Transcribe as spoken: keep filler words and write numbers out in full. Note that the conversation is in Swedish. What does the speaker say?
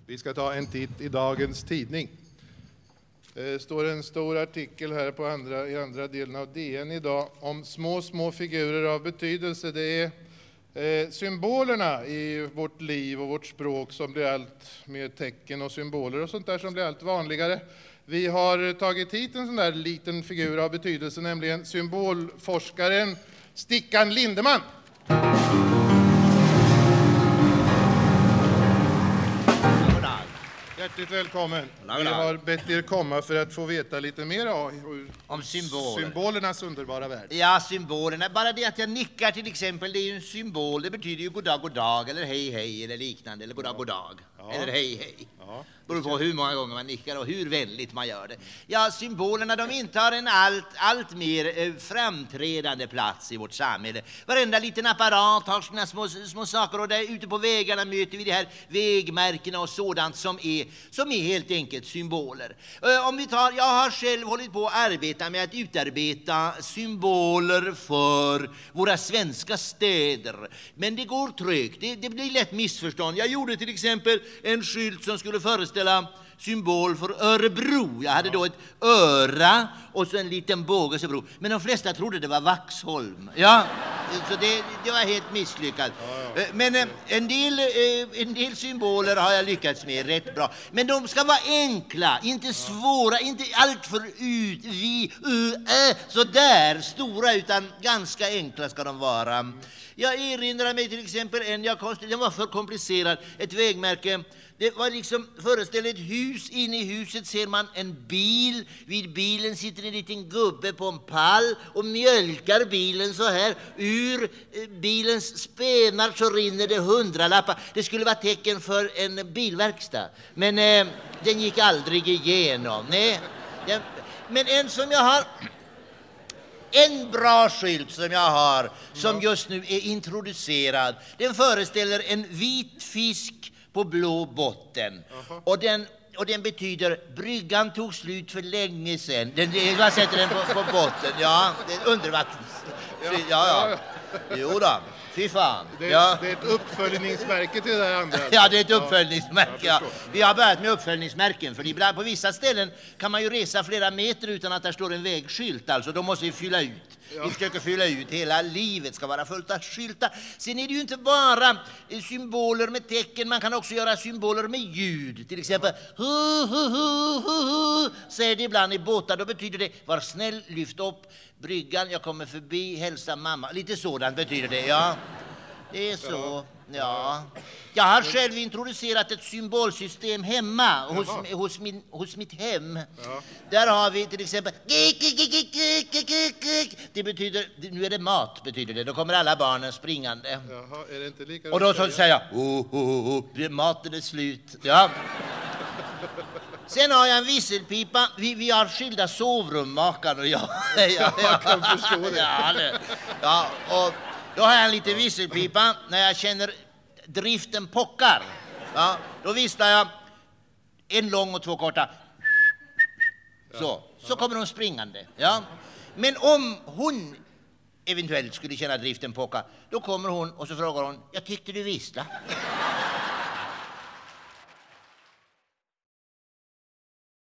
Vi ska ta en titt i dagens tidning. Det står en stor artikel här på andra, i andra delen av D N idag om små, små figurer av betydelse. Det är eh, symbolerna i vårt liv och vårt språk som blir allt mer tecken och symboler och sånt där som blir allt vanligare. Vi har tagit hit en sån där liten figur av betydelse, nämligen symbolforskaren Stickan Lindeman. Hjärtligt välkommen. Vi har bett er komma för att få veta lite mer om symboler. Symbolernas underbara värld. Ja, symbolerna. Bara det att jag nickar till exempel, det är ju en symbol. Det betyder ju god dag, god dag, eller hej, hej, eller liknande. Eller god dag, god dag, ja. Eller hej, hej. Ja. Beror på hur många gånger man nickar och hur vänligt man gör det. Ja, symbolerna, de intar en allt, allt mer eh, framträdande plats i vårt samhälle. Varenda liten apparat har sina små, små saker, och där ute på vägarna möter vi de här vägmärkena och sådant som är, som är helt enkelt symboler. Eh, om vi tar, jag har själv hållit på att arbeta med att utarbeta symboler för våra svenska städer. Men det går trögt, det, det blir lätt missförstånd. Jag gjorde till exempel en skylt som skulle föreställa symbol för Örebro. Jag hade då ett öra och så en liten båge Örebro. Men de flesta trodde det var Vaxholm. Ja, så det, det var helt misslyckat. Ja, ja. Men en del, en del symboler har jag lyckats med rätt bra. Men de ska vara enkla, inte svåra, inte allt för ut, vi, u, ä, så där stora, utan ganska enkla ska de vara. Jag erinrar mig till exempel en, jag konst, den var för komplicerad, ett vägmärke. Det var liksom, föreställer ett hus, inne i huset ser man en bil, vid bilen sitter en liten gubbe på en pall och mjölkar bilen så här, ur bilens spenar så rinner det hundralappar. Det skulle vara tecken för en bilverkstad, men eh, den gick aldrig igenom. Nej. Den, men en som jag har, en bra skylt som jag har, som just nu är introducerad, den föreställer en vit fisk på blå botten. Uh-huh. Och den och den betyder bryggan tog slut för länge sedan. Den, jag sätter den på, på botten. Ja, det är undervattens. Ja, ja. ja. Jo då. Fy fan. Det är, ja. det är ett uppföljningsmärke till det där andra. Ja, det är ett uppföljningsmärke. Ja. Vi har börjat med uppföljningsmärken, för ibland på vissa ställen kan man ju resa flera meter utan att där står en vägskylt. Alltså, då måste vi fylla ut. Ja. Vi försöker fylla ut, hela livet ska vara fullt av skyltar. Sen är det ju inte bara symboler med tecken, man kan också göra symboler med ljud. Till exempel hu hu hu hu hu, säger det ibland i båtar, då betyder det var snäll, lyft upp bryggan, jag kommer förbi, hälsa mamma. Lite sådant betyder det, ja. Det är så, ja. Jag har själv introducerat ett symbolsystem hemma, hos, hos, min, hos mitt hem. Ja. Där har vi till exempel, det betyder, nu är det mat, betyder det. Då kommer alla barnen springande. Jaha, är det inte lika? Och då så säger jag, oh, oh, oh, maten är slut. Ja. Sen har jag en visselpipa. Vi, vi har skilda sovrum, makan och jag. Ja, ja, jag kan förstå det. Ja, det. Ja, och då har jag en liten visselpipa när jag känner driften pockar. Ja, då visslar jag en lång och två korta. Så, så kommer hon springande. Ja. Men om hon eventuellt skulle känna driften pocka, då kommer hon och så frågar hon, jag tyckte du vissla.